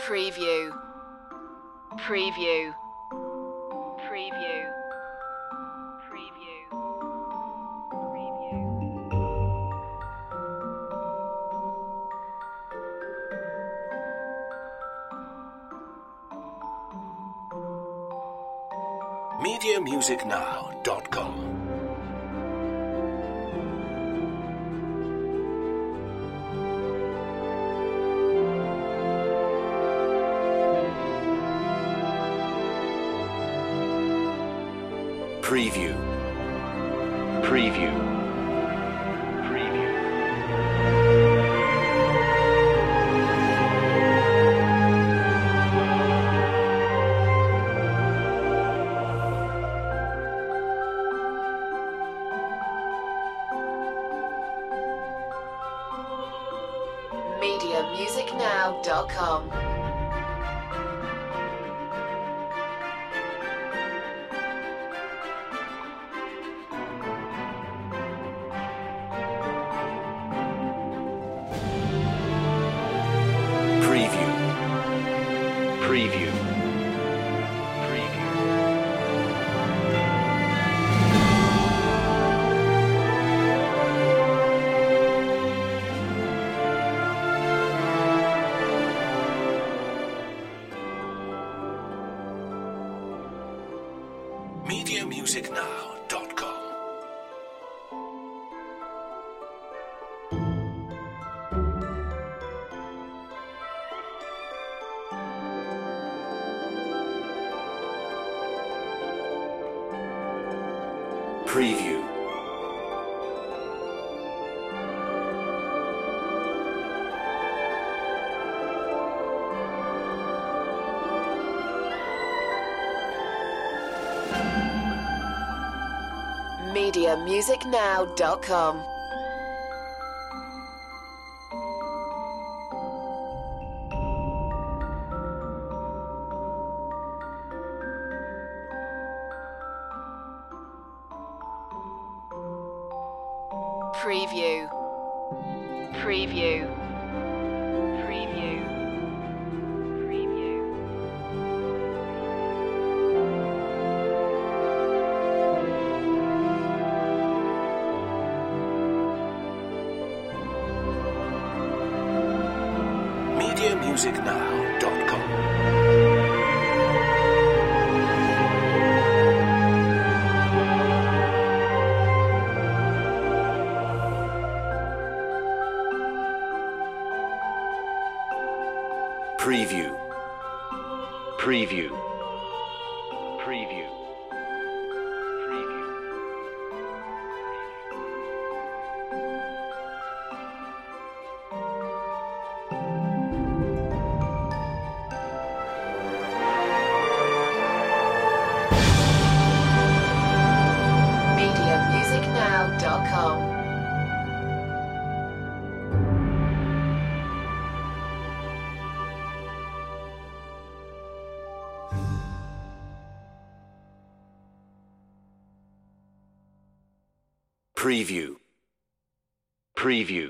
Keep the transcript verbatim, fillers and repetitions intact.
Preview. Preview. Preview. Preview. media music now dot com. Preview. Preview. Preview. media music now dot com. Preview. Preview. Preview. media music now dot com. Preview. media music now dot com. Preview. Preview. Preview. Preview. media music now dot com. Preview. Preview. Preview. Preview. media music now dot com. Preview. Preview.